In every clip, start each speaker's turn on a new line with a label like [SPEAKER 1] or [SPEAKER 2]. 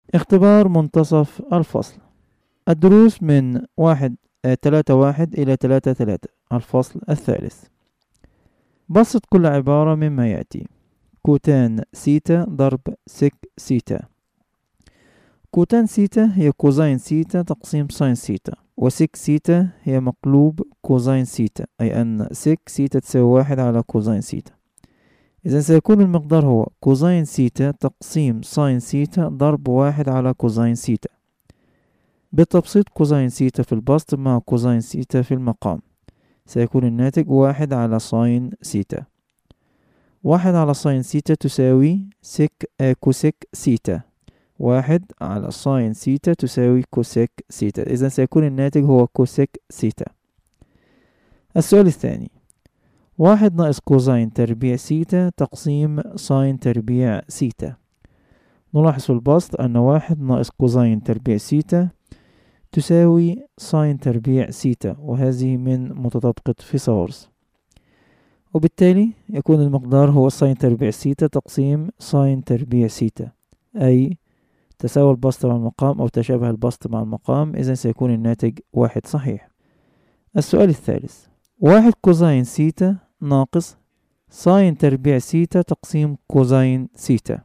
[SPEAKER 1] اختبار منتصف الفصل. الدروس من 3.1 إلى 3.3 الفصل الثالث. بسط كل عبارة مما يأتي: كوتان سيتا ضرب سك سيتا. كوتان سيتا هي كوزين سيتا تقسيم ساين سيتا، وسك سيتا هي مقلوب كوزين سيتا، أي أن سك سيتا تساوي 1 على كوزين سيتا. إذن سيكون المقدار هو كوزين سيتا تقسيم ساين سيتا ضرب 1 على كوزين سيتا. بالتبسيط كوزين سيتا في البسط مع كوزين سيتا في المقام، سيكون الناتج 1 على ساين سيتا. 1 على ساين سيتا تساوي كوسيك سيتا. 1 على ساين سيتا تساوي كوسيك سيتا، إذن سيكون الناتج هو كوسيك سيتا. السؤال الثاني: 1 ناقص كوزين تربيع سيتا تقسيم ساين تربيع سيتا. نلاحظ في البسط أن 1 ناقص كوزين تربيع سيتا تساوي ساين تربيع سيتا، وهذه من متطابقة فيثاغورس، وبالتالي يكون المقدار هو ساين تربيع سيتا تقسيم ساين تربيع سيتا، أي تساوي البسط مع المقام أو تشابه البسط مع المقام، إذن سيكون الناتج 1 صحيح. السؤال الثالث: 1 كوزين سيتا ناقص ساين تربيع سيتا تقسيم كوزين سيتا.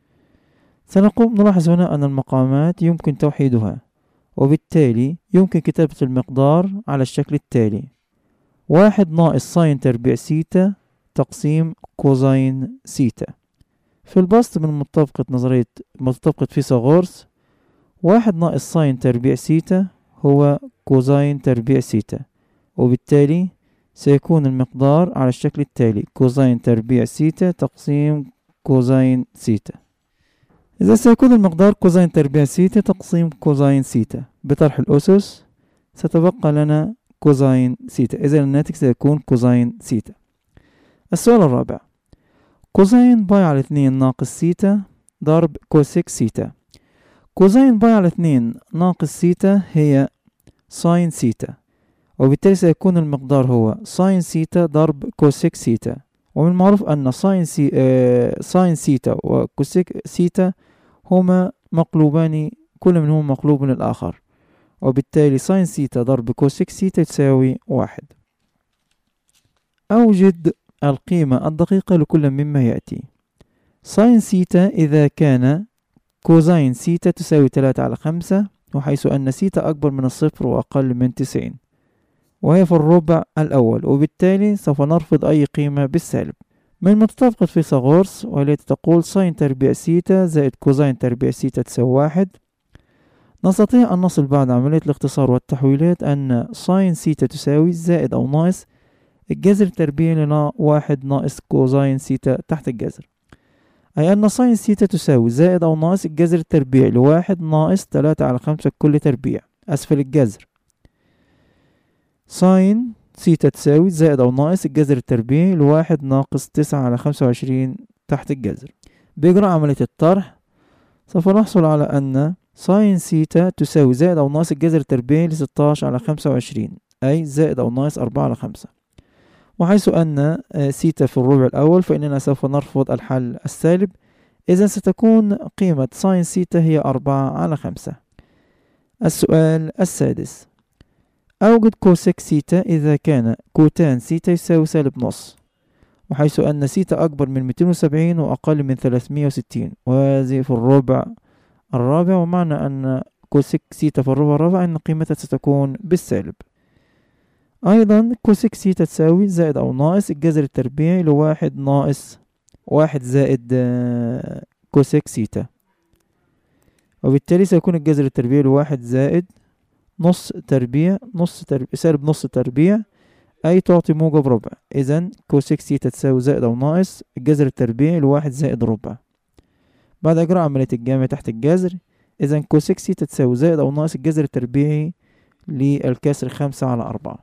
[SPEAKER 1] نلاحظ هنا أن المقامات يمكن توحيدها، وبالتالي يمكن كتابة المقدار على الشكل التالي: 1 ناقص ساين تربيع سيتا تقسيم كوزين سيتا. في البسط من مطابقة فيثاغورس، 1 ناقص ساين تربيع سيتا هو كوزين تربيع سيتا، وبالتالي سيكون المقدار على الشكل التالي: كوزين تربيع سيتا تقسيم كوزين سيتا. إذا سيكون المقدار كوزين تربيع سيتا تقسيم كوزين سيتا، بطرح الأسس ستبقى لنا كوزين سيتا، إذا الناتج سيكون كوزين سيتا. السؤال الرابع: كوزين باي على 2 ناقص سيتا ضرب كوسيك سيتا. كوزين باي على 2 ناقص سيتا هي ساين سيتا، وبالتالي سيكون المقدار هو ساين سيتا ضرب كوسيك سيتا، ومن المعروف أن ساين سيتا وكوسيك سيتا هما مقلوبان، كل منهما مقلوب للآخر، وبالتالي ساين سيتا ضرب كوسيك سيتا تساوي 1. أوجد القيمة الدقيقة لكل مما يأتي. ساين سيتا إذا كان كوزين سيتا تساوي 3 على 5، وحيث أن سيتا أكبر من 0 وأقل من 90، وهي في الربع الأول، وبالتالي سوف نرفض أي قيمة بالسالب. من متطابقة فيثاغورس والتي تقول ساين تربيع سيتا زائد كوزين تربيع سيتا تساوي 1، نستطيع أن نصل بعد عملية الاختصار والتحويلات أن ساين سيتا تساوي زائد أو ناقص الجذر التربيعي لنا 1 ناقص كوزين سيتا تحت الجذر، أي أن ساين سيتا تساوي زائد أو ناقص الجذر التربيعي ل1 ناقص 3 على 5 كل تربيع أسفل الجذر. ساين سيتا تساوي زائد أو ناقص الجذر التربيعي ل1 ناقص 9 على 25 تحت الجذر. بإجراء عملية الطرح سوف نحصل على أن ساين سيتا تساوي زائد أو ناقص الجذر التربيعي ل16 على 25، أي زائد أو ناقص 4 على 5. وحيث أن سيتا في الربع الأول فإننا سوف نرفض الحل السالب، إذن ستكون قيمة ساين سيتا هي 4 على 5. السؤال السادس: أوجد كوسيك سيتا إذا كان كوتان سيتا يساوي سالب نص، وحيث أن سيتا أكبر من 270 وأقل من 360، وهذه في الربع الرابع، ومعنى أن كوسيك سيتا في الربع الرابع أن قيمتها ستكون بالسالب. أيضا كوسيك سيتا تساوي زائد أو ناقص الجذر التربيعي ل1 ناقص 1 زائد كوسيك سيتا، وبالتالي سيكون الجذر التربيعي ل1 زائد نص تربيع سالب نص تربيع، أي تعطي موجب ربع. إذن كوسيك سيتا تساوي زائد أو ناقص الجذر التربيعي ل1 زائد ربع. بعد إجراء عملية الجمع تحت الجذر، إذن كوسيك سيتا تساوي زائد أو ناقص الجذر التربيعي للكسر 5 على 4.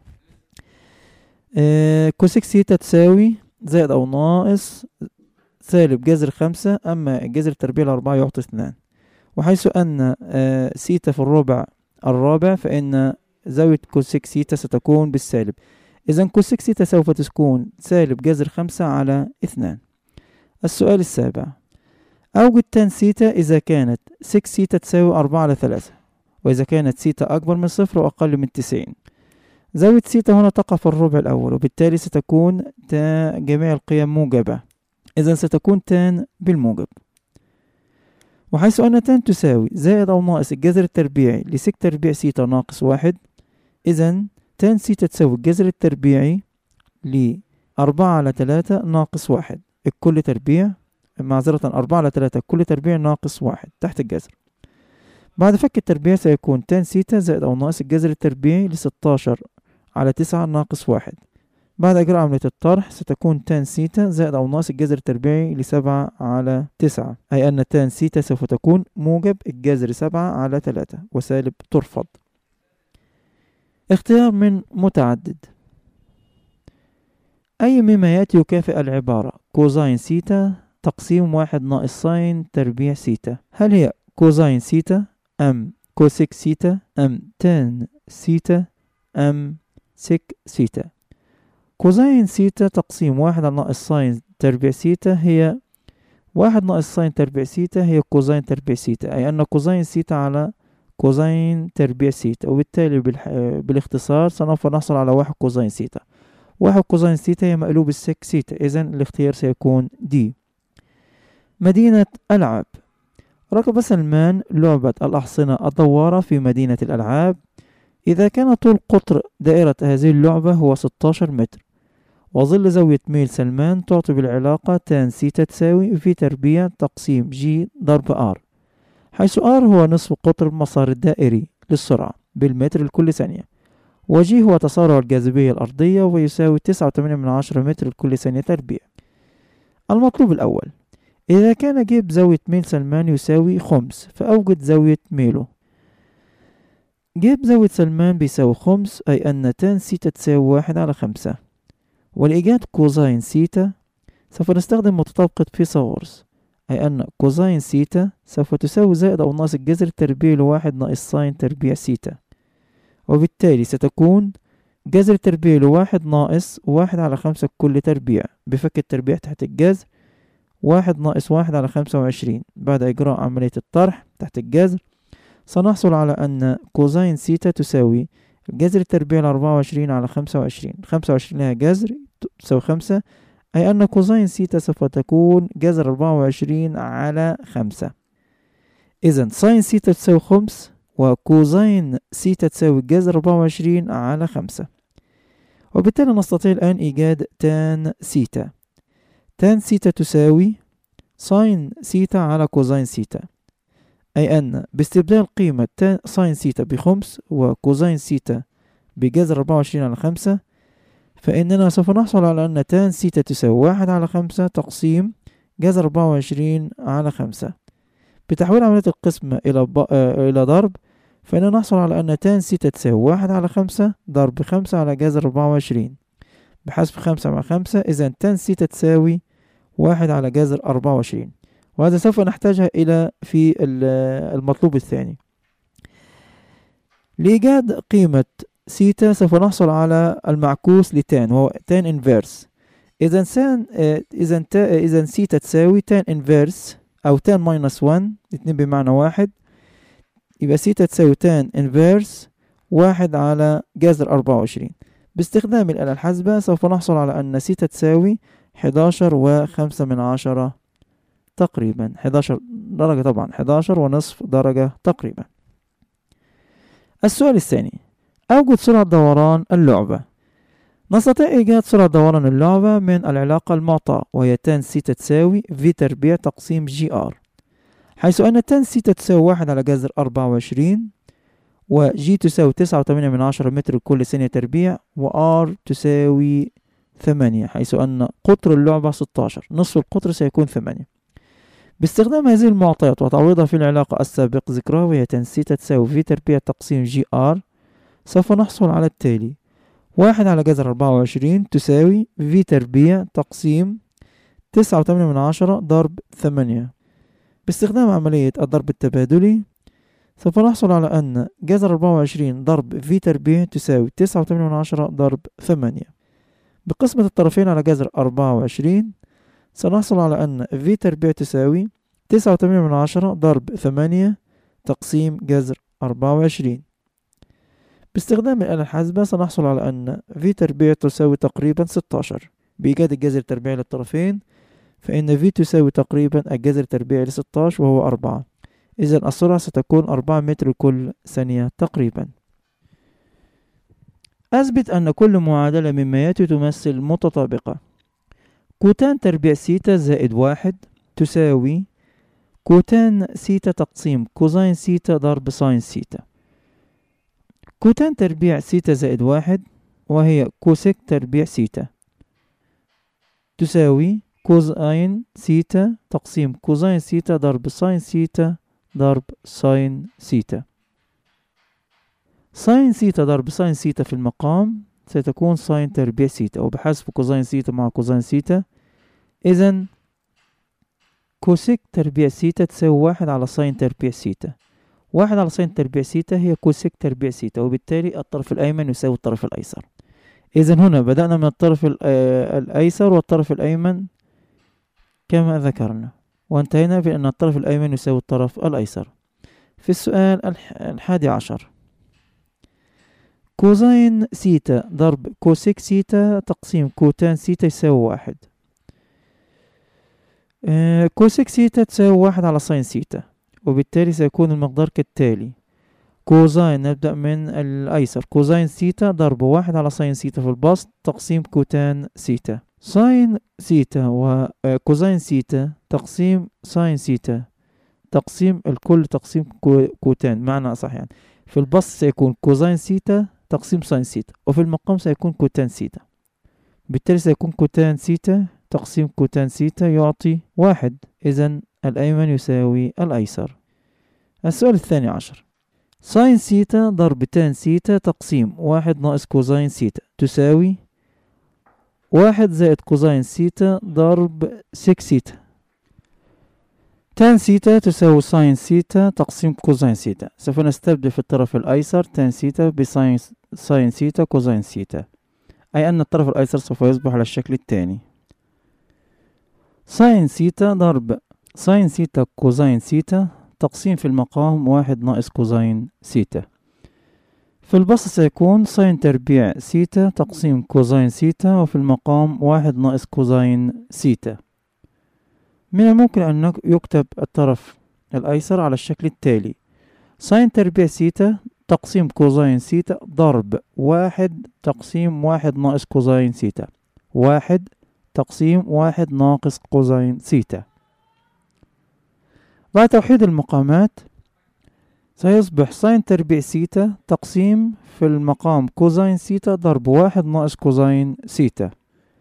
[SPEAKER 1] كوسيك سيتا تساوي زائد أو ناقص سالب جذر 5، أما الجذر التربيعي ل4 يعطي 2، وحيث أن سيتا في الربع الرابع فإن زاوية كوسيك سيتا ستكون بالسالب، إذن كوسيك سيتا سوف تكون سالب جذر 5 على 2. السؤال السابع: أوجد تان سيتا إذا كانت 6 سيتا تساوي 4 على 3، وإذا كانت سيتا أكبر من 0 وأقل من 90. زاوية سيتا هنا تقع في الربع الأول، وبالتالي ستكون جميع القيم موجبة، إذا ستكون تان بالموجب. وحيث أن تان تساوي زائد أو ناقص الجذر التربيعي لسك تربيع سيتا ناقص 1، إذا تان سيتا تساوي الجذر التربيعي ل4 على 3 ناقص 1 الكل تربيع، معذرة 4 على 3 الكل تربيع ناقص 1 تحت الجذر. بعد فك التربيع سيكون تان سيتا زائد أو ناقص الجذر التربيعي ل16 على 9 ناقص 1. بعد إجراء عملية الطرح ستكون تان سيتا زائد أو ناقص الجذر التربيعي ل7 على 9، أي أن تان سيتا سوف تكون موجب الجذر 7 على 3 وسالب ترفض. اختيار من متعدد. أي مما يأتي يكافئ العبارة كوزين سيتا تقسيم 1 ناقص ساين تربيع سيتا؟ هل هي كوزين سيتا أم كوسيك سيتا أم تان سيتا أم سيك سيتا؟ كوزين سيتا تقسيم 1 على ناقص ساين تربيع سيتا هي 1 ناقص ساين تربيع سيتا هي كوزين تربيع سيتا، أي أن كوزين سيتا على كوزين تربيع سيتا، وبالتالي بالاختصار سوف نحصل على 1 كوزين سيتا. 1 كوزين سيتا هي مقلوب السك سيتا، إذن الاختيار سيكون دي. مدينة ألعاب. ركب سلمان لعبة الأحصنة الدوارة في مدينة الألعاب إذا كان طول قطر دائرة هذه اللعبة هو 16 متر، وظل زاوية ميل سلمان تعطي بالعلاقة تان سيتا تساوي في تربيع تقسيم جي ضرب ار، حيث ار هو نصف قطر المسار الدائري للسرعة بالمتر لكل ثانية، وجي هو تسارع الجاذبية الأرضية ويساوي 9.8 متر لكل ثانية تربيع. المطلوب الأول، إذا كان جيب زاوية ميل سلمان يساوي خمس فأوجد زاوية ميله. جيب زاوية سلمان بيساوي خمس، أي أن تان سيتا تساوي 1 على 5. ولإيجاد كوزين سيتا سوف نستخدم متطابقة فيثاغورس، أي أن كوزين سيتا سوف تساوي زائد أو ناقص الجذر التربيعي ل1 ناقص ساين تربيع سيتا، وبالتالي ستكون جذر التربيعي ل1 ناقص 1 على 5 كل تربيع بفك التربيع تحت الجذر 1 ناقص 1 على 25. بعد إجراء عملية الطرح تحت الجذر سنحصل على أن كوزين سيتا تساوي الجذر التربيعي ل24 على 25. 25 لها جذر تساوي 5، أي أن كوزين سيتا سوف تكون جذر 24 على 5. إذن ساين سيتا تساوي 5 وكوزين سيتا تساوي جذر 24 على 5، وبالتالي نستطيع الآن إيجاد تان سيتا. تان سيتا تساوي ساين سيتا على كوزين سيتا، أي أن باستبدال قيمة ساين سيتا بخمس وكوزين سيتا بجذر 24 على 5 فإننا سوف نحصل على أن تان سيتا تساوي 1 على 5 تقسيم جذر 24 على 5. بتحويل عملية القسمة إلى ضرب فإننا نحصل على أن تان سيتا تساوي 1 على 5 ضرب 5 على جذر 24، بحسب 5 مع 5 إذن تان سيتا تساوي 1 على جذر 24، وهذا سوف نحتاجها إلى في المطلوب الثاني. لإيجاد قيمة سيتا سوف نحصل على المعكوس لتان وهو تان انفيرس. إذا سيتا تساوي تان انفيرس أو تان ماينس 1، الاثنين بمعنى واحد، يبقى سيتا تساوي تان انفيرس 1 على جذر 24. باستخدام الآلة الحاسبة سوف نحصل على أن سيتا تساوي 11.5 تقريبا، 11 درجة طبعا، 11.5 درجة تقريبا. السؤال الثاني، أوجد سرعة دوران اللعبة. نستطيع إيجاد سرعة دوران اللعبة من العلاقة المعطاة وهي تان سيتا تساوي في تربيع تقسيم جي ار، حيث أن تان سيتا تساوي 1 على جذر 24 وجي تساوي 9.8 متر لكل ثانية تربيع وآر تساوي 8، حيث أن قطر اللعبة 16 نصف القطر سيكون 8. باستخدام هذه المعطيات وتعويضها في العلاقة السابق ذكرها وهي تان سيتا تساوي في تربيع تقسيم جي ار، سوف نحصل على التالي: 1 على جذر 24 تساوي في تربيع تقسيم 9.8 ضرب 8. باستخدام عملية الضرب التبادلي سوف نحصل على أن جذر 24 ضرب في تربيع تساوي 9.8 ضرب 8. بقسمة الطرفين على جذر 24 سنحصل على أن في تربيع تساوي 9.8 ضرب 8 تقسيم جذر 24. باستخدام الآلة الحاسبة سنحصل على أن في تربيع تساوي تقريبا 16. بإيجاد الجذر التربيعي للطرفين فإن في تساوي تقريبا الجذر التربيعي ل16 وهو 4. إذن السرعة ستكون 4 متر كل ثانية تقريبا. أثبت أن كل معادلة مما يأتي تمثل متطابقة. كوتان تربيع سيتا زائد 1 تساوي كوتان سيتا تقسيم كوزين سيتا ضرب ساين سيتا. كوتان تربيع سيتا زائد 1 وهي كوسيك تربيع سيتا تساوي كوزين سيتا تقسيم كوزين سيتا ضرب ساين سيتا ضرب ساين سيتا. ساين سيتا ضرب ساين سيتا في المقام ستكون ساين تربيع سيتا، وبحسب كوزين سيتا مع كوزين سيتا إذن كوسيك تربيع سيتا تساوي 1 على ساين تربيع سيتا. 1 على ساين تربيع سيتا هي كوسيك تربيع سيتا، وبالتالي الطرف الأيمن يساوي الطرف الأيسر. إذن هنا بدأنا من الطرف الأيسر والطرف الأيمن كما ذكرنا، وانتهينا بأن الطرف الأيمن يساوي الطرف الأيسر. في السؤال 11 كوزين سيتا ضرب كوسيك سيتا تقسيم كوتان سيتا يساوي 1. كوسيك سيتا تساوي 1 على ساين سيتا، وبالتالي سيكون المقدار كالتالي: كوزين نبدأ من الأيسر، كوزين سيتا ضرب 1 على ساين سيتا في البسط تقسيم كوتان سيتا. ساين سيتا وكوزين سيتا تقسيم ساين سيتا تقسيم الكل تقسيم كوتان، معنى أصح يعني في البسط سيكون كوزين سيتا تقسيم ساين سيتا، وفي المقام سيكون كوتان سيتا. بالتالي سيكون كوتان سيتا تقسيم كوتان سيتا يعطي 1. إذن الأيمن يساوي الأيسر. السؤال 12 ساين سيتا ضرب تان سيتا تقسيم 1 ناقص كوزين سيتا تساوي 1 زائد كوزين سيتا ضرب سيك سيتا. تان سيتا تساوي ساين سيتا تقسيم كوزين سيتا. سوف نستبدل في الطرف الأيسر تان سيتا بساين سيتا كوزين سيتا، أي أن الطرف الأيسر سوف يصبح على الشكل التالي: ساين سيتا ضرب ساين سيتا كوزين سيتا تقسيم في المقام 1 ناقص كوزين سيتا. في البسط سيكون ساين تربيع سيتا تقسيم كوزين سيتا، وفي المقام 1 ناقص كوزين سيتا. من الممكن أن يكتب الطرف الأيسر على الشكل التالي: ساين تربيع سيتا تقسيم كوزين سيتا ضرب 1 تقسيم 1 ناقص كوزين سيتا، 1 تقسيم 1 ناقص كوزين سيتا. بعد توحيد المقامات سيصبح ساين تربيع سيتا تقسيم في المقام كوزين سيتا ضرب 1 ناقص كوزين سيتا.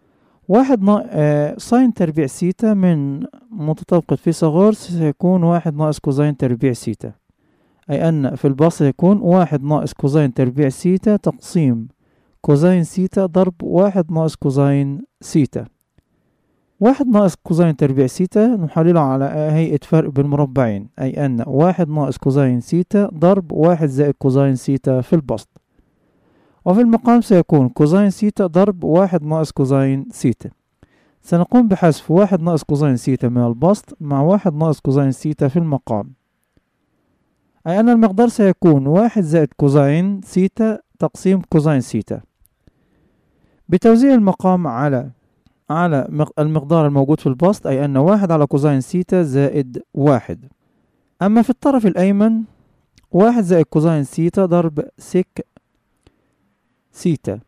[SPEAKER 1] ساين تربيع سيتا من متطابقة فيثاغورس سيكون 1 ناقص كوزين تربيع سيتا، أي أن في البسط سيكون 1 ناقص كوزين تربيع سيتا تقسيم كوزين سيتا ضرب 1 ناقص كوزين سيتا. 1 ناقص كوزين تربيع سيتا نحلله على هيئة فرق بالمربعين، أي أن 1 ناقص كوزين سيتا ضرب 1 زائد كوزين سيتا في البسط، وفي المقام سيكون كوزين سيتا ضرب 1 ناقص كوزين سيتا. سنقوم بحذف 1 ناقص كوزين سيتا من البسط مع 1 ناقص كوزين سيتا في المقام، أي أن المقدار سيكون 1 زائد كوزين سيتا تقسيم كوزين سيتا. بتوزيع المقام على المقدار الموجود في البسط، أي أن 1 على كوزين سيتا زائد 1. أما في الطرف الأيمن 1 زائد كوزين سيتا ضرب سيك سيتا.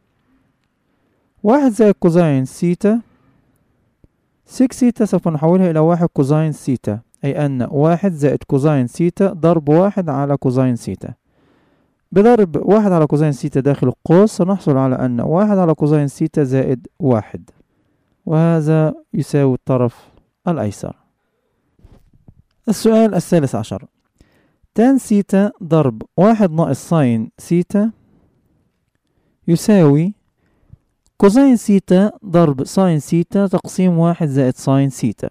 [SPEAKER 1] 1 زائد كوزين سيتا سيك سيتا سوف نحولها إلى 1 كوزين سيتا، أي أن 1 زائد كوزين سيتا ضرب 1 على كوزين سيتا. بضرب 1 على كوزين سيتا داخل القوس سنحصل على أن 1 على كوزين سيتا زائد 1، وهذا يساوي الطرف الأيسر. السؤال 13 تان سيتا ضرب 1 ناقص ساين سيتا يساوي كوزين سيتا ضرب ساين سيتا تقسيم 1 زائد ساين سيتا.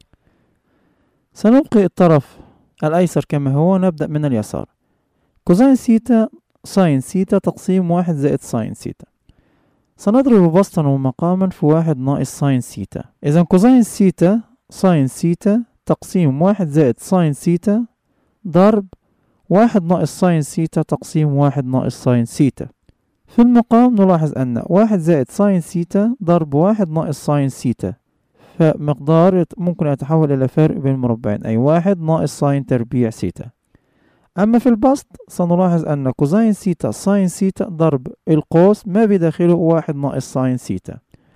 [SPEAKER 1] سنبقي الطرف الأيسر كما هو، نبدأ من اليسار. كوزين سيتا ساين سيتا تقسيم 1 زائد ساين سيتا. سنضرب بسطا ومقاما في 1 ناقص ساين سيتا. إذا كوزين سيتا ساين سيتا تقسيم 1 زائد ساين سيتا ضرب 1 ناقص ساين سيتا تقسيم 1 ناقص ساين سيتا. في المقام نلاحظ أن 1 زائد ساين سيتا ضرب 1 ناقص ساين سيتا، فمقدار ممكن يتحول إلى فرق بين المربعين، أي 1 ناقص ساين تربيع سيتا. أما في البسط سنلاحظ أن كوزين سيتا ساين سيتا ضرب القوس ما بداخله 1 ناقص ساين سيتا.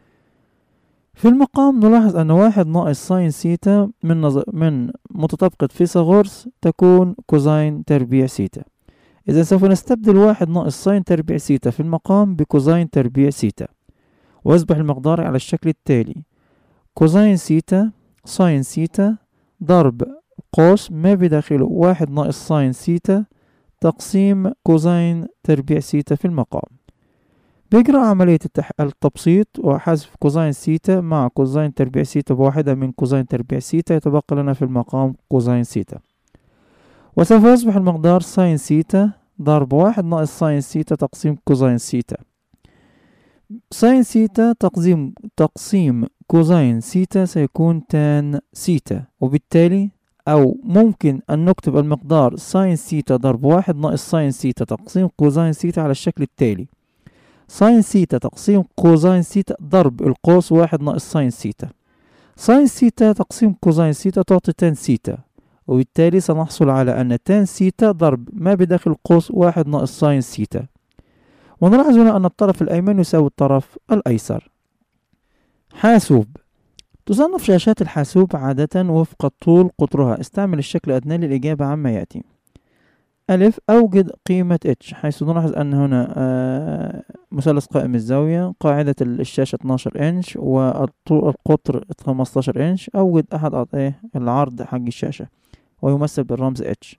[SPEAKER 1] في المقام نلاحظ أن 1 ناقص ساين سيتا من متطابقة فيثاغورس تكون كوزين تربيع سيتا. إذا سوف نستبدل 1 ناقص ساين تربيع سيتا في المقام بكوزين تربيع سيتا، ويصبح المقدار على الشكل التالي: كوزين سيتا ساين سيتا ضرب قوس ما بداخله 1 ناقص ساين سيتا تقسيم كوزين تربيع سيتا في المقام. بيجرى عملية التبسيط وحذف كوزين سيتا مع كوزين تربيع سيتا بواحدة من كوزين تربيع سيتا، يتبقى لنا في المقام كوزين سيتا، وسوف يصبح المقدار ساين سيتا ضرب 1 ناقص ساين سيتا تقسيم كوزين سيتا. ساين سيتا تقسيم كوزين سيتا سيكون تان سيتا، وبالتالي أو ممكن أن نكتب المقدار ساين سيتا ضرب 1 ناقص ساين سيتا تقسيم كوزين سيتا على الشكل التالي: ساين سيتا تقسيم كوزين سيتا ضرب القوس 1 ناقص ساين سيتا. ساين سيتا تقسيم كوزين سيتا تعطي تان سيتا، وبالتالي سنحصل على أن تان سيتا ضرب ما بداخل القوس 1 ناقص ساين سيتا. ونلاحظ هنا أن الطرف الأيمن يساوي الطرف الأيسر. حاسوب. تصنف شاشات الحاسوب عادة وفق الطول قطرها. استعمل الشكل الأدنى للإجابة عما يأتي. ألف، أوجد قيمة اتش، حيث نلاحظ أن هنا مثلث قائم الزاوية، قاعدة الشاشة 12 إنش والقطر 15 إنش. أوجد أحد العرض حق الشاشة ويمثل بالرمز اتش.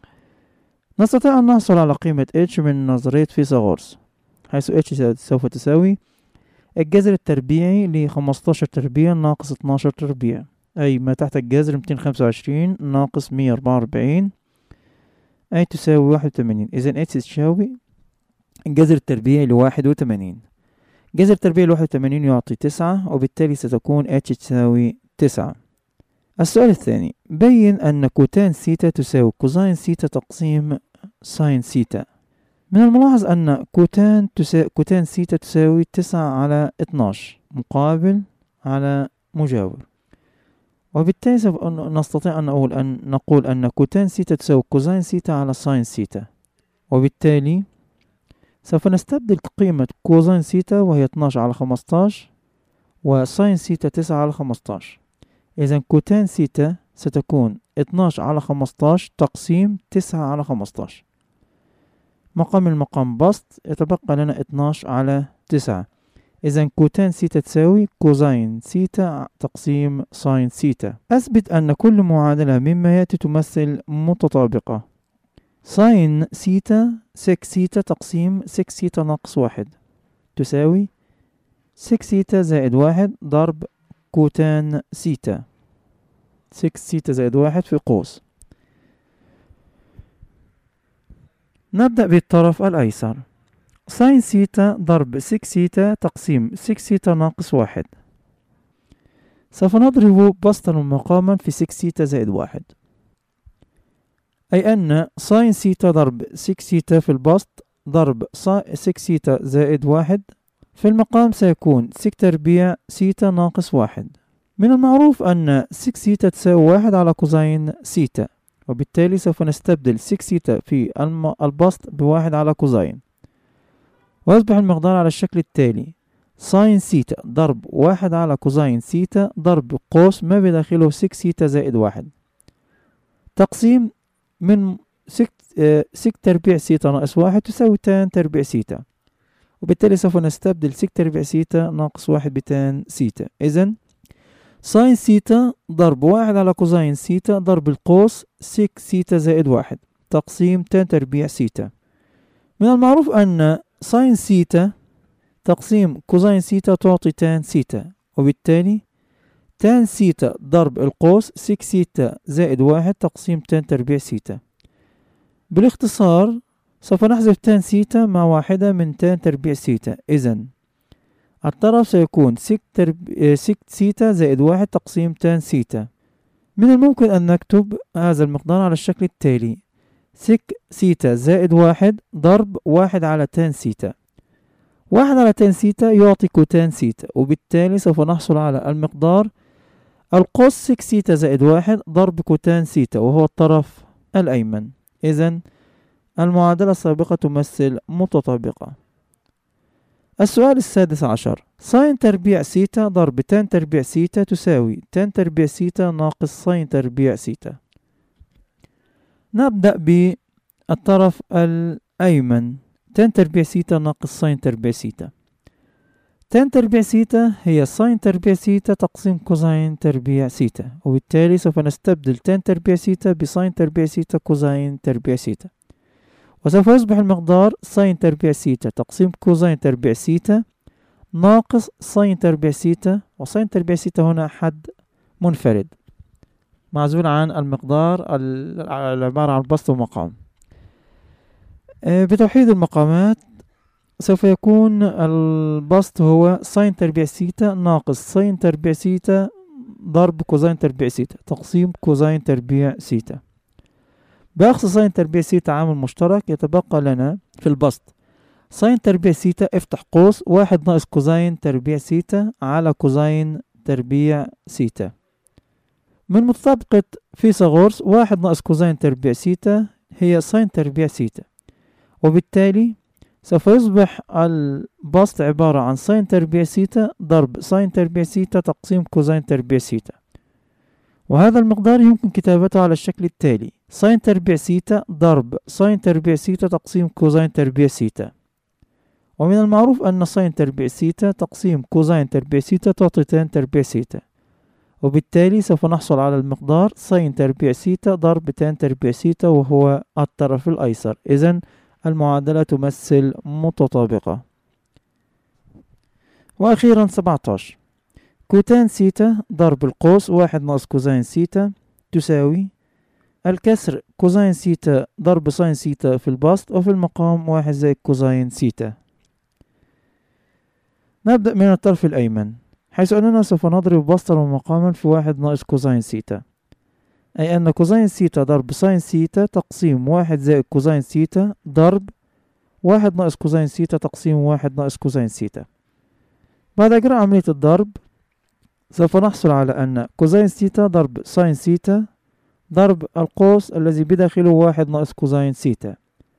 [SPEAKER 1] نستطيع أن نحصل على قيمة اتش من نظرية فيثاغورس، حيث اتش سوف تساوي الجذر التربيعي ل 15 تربيع ناقص 12 تربيع، أي ما تحت الجذر 225 ناقص 144، أي تساوي 81. إذن اتش تساوي الجذر التربيعي ل81. جذر التربيعي ل81 يعطي 9، وبالتالي ستكون اتش تساوي 9. السؤال الثاني: بين أن كوتان سيتا تساوي كوزين سيتا تقسيم ساين سيتا. من الملاحظ أن كوتان سيتا تساوي 9/12 مقابل على مجاور، وبالتالي سوف نستطيع أن نقول أن كوتان سيتا تساوي كوزين سيتا على ساين سيتا، وبالتالي سوف نستبدل قيمة كوزين سيتا وهي 12/15 وساين سيتا 9/15. إذن كوتان سيتا ستكون 12/15 تقسيم 9/15. مقام المقام بسط، يتبقى لنا 12/9. إذن كوتان سيتا تساوي كوزين سيتا تقسيم ساين سيتا. أثبت أن كل معادلة مما يأتي تمثل متطابقة. ساين سيتا 6 سيتا تقسيم 6 سيتا ناقص 1 تساوي 6 سيتا زائد 1 ضرب كوتان سيتا. 6 سيتا زائد 1 في قوس. نبدأ بالطرف الأيسر. ساين سيتا ضرب 6 سيتا تقسيم 6 سيتا ناقص 1. سوف نضرب بسطا ومقاما في 6 سيتا زائد 1، أي أن ساين سيتا ضرب 6 سيتا في البسط ضرب 6 سيتا زائد 1 في المقام سيكون 6 تربيع سيتا ناقص 1. من المعروف أن 6 سيتا تساوي 1 على كوزين سيتا، وبالتالي سوف نستبدل 6 سيتا في البسط ب1 على كوزين، ويصبح المقدار على الشكل التالي: ساين سيتا ضرب 1 على كوزين سيتا ضرب قوس ما بداخله 6 سيتا زائد 1 تقسيم من 6 تربيع سيتا ناقص 1 تساوي تان تربيع سيتا، وبالتالي سوف نستبدل 6 تربيع سيتا ناقص 1 بتان سيتا. إذن ساين سيتا ضرب 1 على كوزين سيتا ضرب القوس 6 سيتا زائد 1 تقسيم تان تربيع سيتا. من المعروف أن ساين سيتا تقسيم كوزين سيتا تعطي تان سيتا، وبالتالي تان سيتا ضرب القوس 6 سيتا زائد 1 تقسيم تان تربيع سيتا. بالاختصار سوف نحذف تان سيتا مع واحدة من تان تربيع سيتا. إذن الطرف سيكون 6 سيتا زائد 1 تقسيم تان سيتا، من الممكن أن نكتب هذا المقدار على الشكل التالي: سك سيتا زائد 1 ضرب 1 على تان سيتا. 1 على تان سيتا يعطي كوتان سيتا، وبالتالي سوف نحصل على المقدار القوس سك سيتا زائد 1 ضرب كوتان سيتا، وهو الطرف الأيمن. إذن المعادلة السابقة تمثل متطابقة. السؤال السادس عشر: ساين تربيع سيتا ضرب تان تربيع سيتا تساوي تان تربيع سيتا ناقص ساين تربيع سيتا. نبدأ بالطرف الأيمن، تان تربيع سيتا ناقص ساين تربيع سيتا. تان تربيع سيتا هي ساين تربيع سيتا تقسيم كوزين تربيع سيتا، وبالتالي سوف نستبدل تان تربيع سيتا بساين تربيع سيتا كوزين تربيع سيتا، وسوف يصبح المقدار ساين تربيع سيتا تقسيم كوزين تربيع سيتا ناقص ساين تربيع سيتا، وساين تربيع سيتا هنا حد منفرد معزول عن المقدار العبارة عن بسط ومقام. بتوحيد المقامات سوف يكون البسط هو ساين تربيع سيتا ناقص ساين تربيع سيتا ضرب كوزين تربيع سيتا تقسيم كوزين تربيع سيتا. بأخذ ساين تربيع سيتا عامل مشترك، يتبقى لنا في البسط ساين تربيع سيتا افتح قوس 1 ناقص كوزين تربيع سيتا على كوزين تربيع سيتا. من متطابقة فيثاغورس 1 ناقص كوزين تربيع سيتا هي ساين تربيع سيتا، وبالتالي سوف يصبح البسط عبارة عن ساين تربيع سيتا ضرب ساين تربيع سيتا تقسيم كوزين تربيع سيتا، وهذا المقدار يمكن كتابته على الشكل التالي: ساين تربيع سيتا ضرب ساين تربيع سيتا تقسيم كوزين تربيع سيتا. ومن المعروف أن ساين تربيع سيتا تقسيم كوزين تربيع سيتا تعطي تان تربيع سيتا، وبالتالي سوف نحصل على المقدار ساين تربيع سيتا ضرب تان تربيع سيتا، وهو الطرف الأيسر. إذن المعادلة تمثل متطابقة. وأخيرا 17: كوتان سيتا ضرب القوس 1 ناقص كوزين سيتا تساوي الكسر كوزين سيتا ضرب ساين سيتا في البسط، وفي المقام 1 زائد كوزين سيتا. نبدأ من الطرف الأيمن، حيث أننا سوف نضرب بسطا ومقاما في 1 ناقص كوزين سيتا، أي أن كوزين سيتا ضرب ساين سيتا تقسيم 1 زائد كوزين سيتا ضرب 1 ناقص كوزين سيتا تقسيم 1 ناقص كوزين سيتا. بعد إجراء عملية الضرب سوف نحصل على أن كوزين سيتا ضرب ساين سيتا ضرب القوس الذي بداخله 1 ناقص كوزين سيتا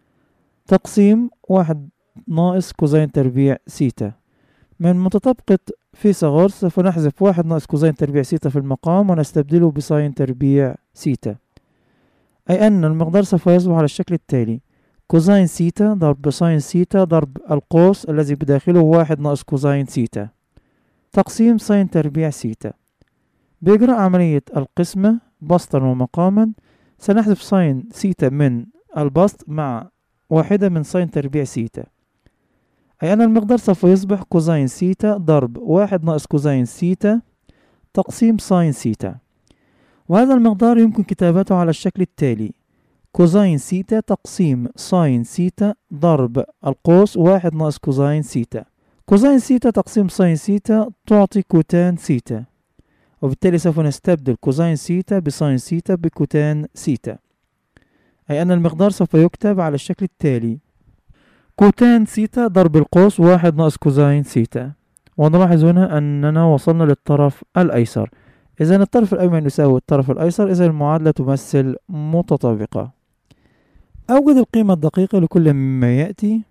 [SPEAKER 1] تقسيم 1 ناقص كوزين تربيع سيتا. من متطابقة فيثاغورس سوف نحذف 1 ناقص كوزين تربيع سيتا في المقام ونستبدله بساين تربيع سيتا، أي أن المقدار سوف يصبح على الشكل التالي: كوزين سيتا ضرب ساين سيتا ضرب القوس الذي بداخله 1 ناقص كوزين سيتا تقسيم ساين تربيع سيتا. بإجراء عملية القسمة بسطا ومقاما سنحذف ساين سيتا من البسط مع واحدة من ساين تربيع سيتا، أي أن المقدار سوف يصبح كوزين سيتا ضرب 1 ناقص كوزين سيتا تقسيم ساين سيتا، وهذا المقدار يمكن كتابته على الشكل التالي: كوزين سيتا تقسيم ساين سيتا ضرب القوس 1 ناقص كوزين سيتا. كوزين سيتا تقسيم ساين سيتا تعطي كوتان سيتا، وبالتالي سوف نستبدل كوزين سيتا بساين سيتا بكوتان سيتا، أي أن المقدار سوف يكتب على الشكل التالي: كوتان سيتا ضرب القوس 1 ناقص كوزين سيتا. ونلاحظ هنا أننا وصلنا للطرف الأيسر، إذن الطرف الأيمن يساوي الطرف الأيسر، إذن المعادلة تمثل متطابقة. أوجد القيمة الدقيقة لكل مما يأتي.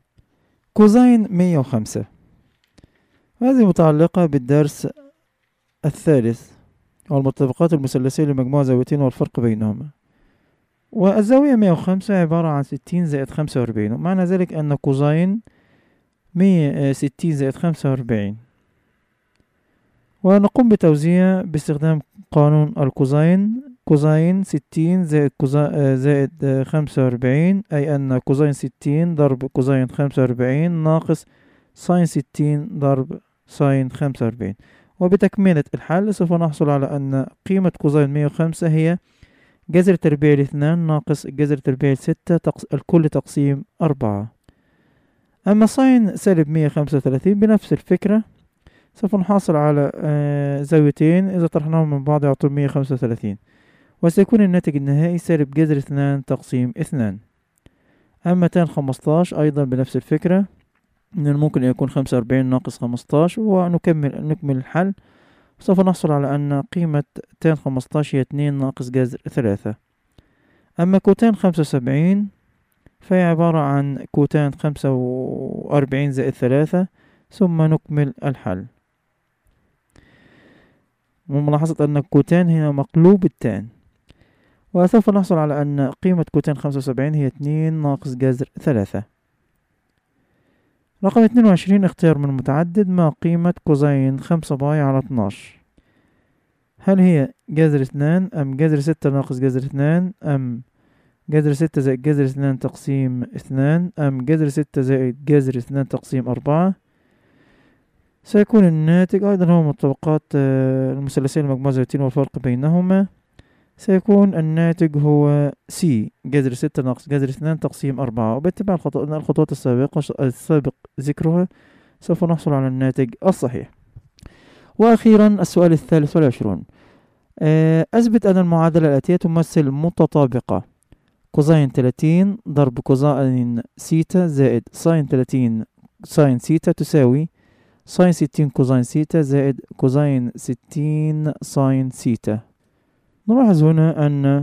[SPEAKER 1] كوزين 105، هذه متعلقة بالدرس الثالث والمطابقات المثلثية لمجموع زاويتين والفرق بينهما. والزاوية 105 عبارة عن 60 زائد 45، ومعنى ذلك أن كوزين 160 زائد 45. ونقوم بتوزيع باستخدام قانون الكوزين. كوزين 60 زائد 45، أي أن كوزين 60 ضرب كوزين 45 ناقص ساين 60 ضرب ساين 45. وبتكملة الحل سوف نحصل على أن قيمة كوزين 105 هي جذر تربيع 2 ناقص جذر تربيع 6 الكل تقسيم 4. أما ساين سالب 135 بنفس الفكرة سوف نحصل على زاويتين إذا طرحناهم من بعض يعطون 135، وسيكون الناتج النهائي سالب جذر 2 تقسيم 2. أما تان 15 أيضا بنفس الفكرة، من الممكن أن يكون 45 ناقص 15، نكمل الحل. سوف نحصل على أن قيمة تان 15 هي 2 ناقص جذر 3. أما كوتان 75 فهي عبارة عن كوتان 45 زائد 3، ثم نكمل الحل. وملاحظة أن الكوتان هنا مقلوب التان، وسوف نحصل على أن قيمة كوتان 75 هي 2 ناقص جذر 3. رقم 22 اختيار من متعدد. ما قيمة كوزين 5 باي على 12؟ هل هي جذر 2 أم جذر 6 ناقص جذر 2 أم جذر 6 زائد جذر 2 تقسيم 2 أم جذر 6 زائد جذر 2 تقسيم 4؟ سيكون الناتج أيضا هو مطابقات المثلثين المجموع زاويتين والفرق بينهما. سيكون الناتج هو C جذر 6 ناقص جذر 2 تقسيم 4، وباتباع الخطوات السابق ذكرها سوف نحصل على الناتج الصحيح. وأخيرا السؤال 23. أثبت أن المعادلة الآتية تمثل متطابقة: كوزين 30 ضرب كوزين سيتا زائد ساين 30 ساين سيتا تساوي ساين 60 كوزين سيتا زائد كوزين 60 ساين سيتا. نلاحظ هنا أن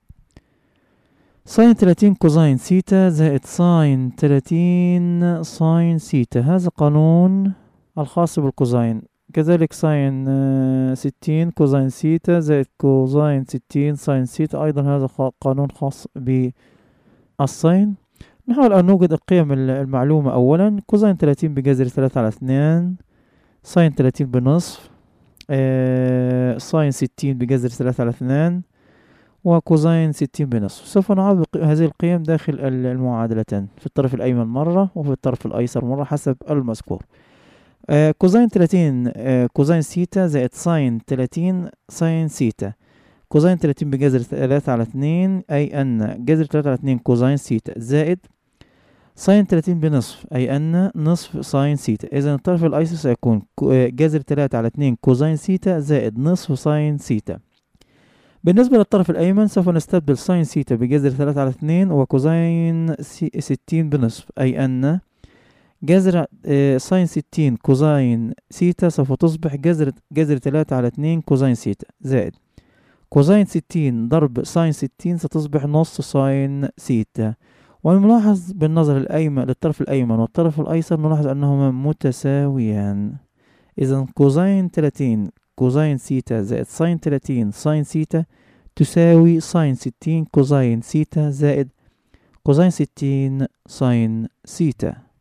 [SPEAKER 1] ساين 30 كوزين سيتا زائد ساين 30 ساين سيتا هذا قانون الخاص بالكوزين، كذلك ساين 60 كوزين سيتا زائد كوزين 60 ساين سيتا أيضا هذا قانون خاص بالساين. نحاول أن نوجد القيم المعلومة. أولا كوزين 30 بجذر 3 على 2، ساين 30 بنصف، ساين 60 بجذر 3 على 2، وكوزين 60 بنصف. سوف نعوض هذه القيم داخل المعادلتين، في الطرف الأيمن مرة وفي الطرف الأيسر مرة حسب المذكور. كوزين 30 كوزين سيتا زائد ساين 30 ساين سيتا. كوزين 30 بجذر 3 على 2 أي أن جذر 3 على 2 كوزين سيتا زائد ساين 30 بنصف أي أن نصف ساين سيتا. إذن الطرف الأيسر سيكون جذر 3 على 2 كوزين سيتا زائد نصف ساين سيتا. بالنسبة للطرف الأيمن سوف نستبدل ساين سيتا بجذر 3 على 2 وكوزين 60 بنصف أي أن جذر ساين 60 كوزين سيتا سوف تصبح جذر 3 على 2 كوزين سيتا زائد كوزين 60 ضرب ساين 60 ستصبح نص ساين سيتا. ونلاحظ بالنظر الأيمن للطرف الأيمن والطرف الأيسر نلاحظ أنهما متساويان. إذن كوزين 30 كوزين سيتا زائد ساين 30 ساين سيتا تساوي ساين 60 كوزين سيتا زائد كوزين 60 ساين سيتا.